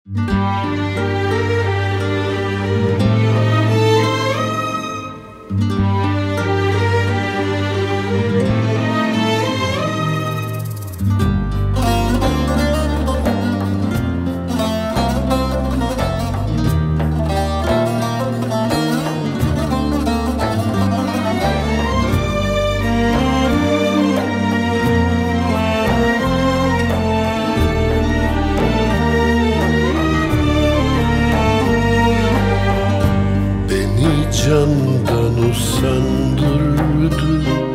Candan usandırdı,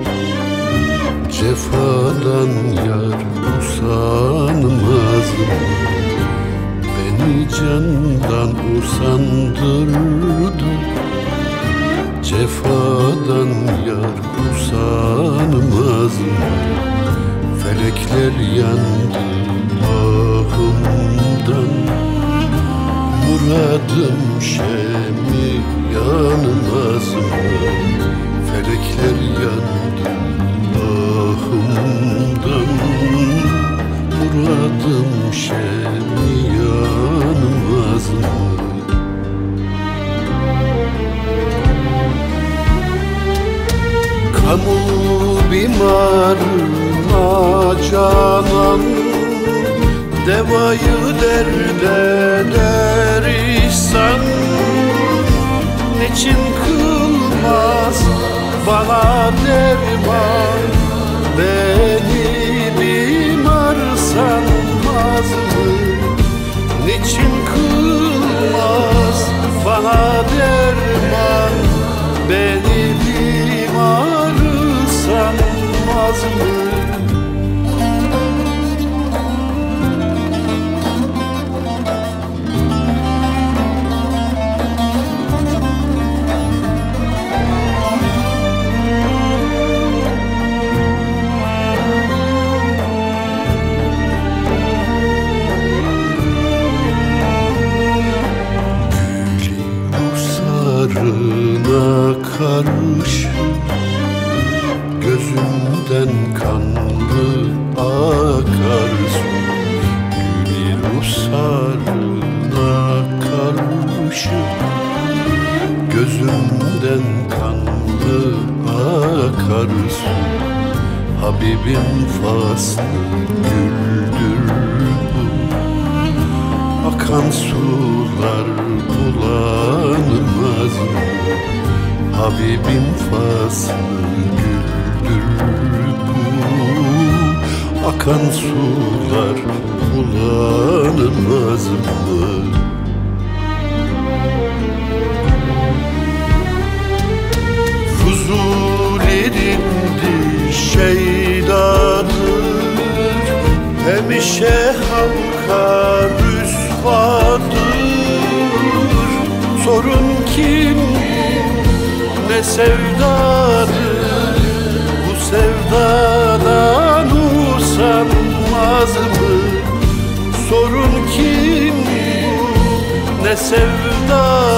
cefadan yar usanmaz mı? Beni candan usandırdı, cefadan yar usanmaz mı? Felekler yandı ahımdan, muradım şemi yanmaz mı? Felekler yandı ahımdan, muradım şemi yanmaz mı? Kamu bimarına canan, devayı derde der ihsan. Niçin kılmaz bana derman, beni bimar sanmaz mı? Niçin kılmaz bana derman, beni bimar sanmaz mı? Sarına karış, gözümden kanlı akar su. Gül rusarına karışıp, gözümden kanlı akar su. Habibim faslı güldür bu, akan sular bulanmaz mı? Habibim faslı güldür bu, akan sular bulanmaz mı? Fuzuli'nin şeydadır, hemişe halka rüsvadır. Sorun kim, ne sevdadır, bu sevdadan usanmaz mı? Sorun kim, ne sevdadır,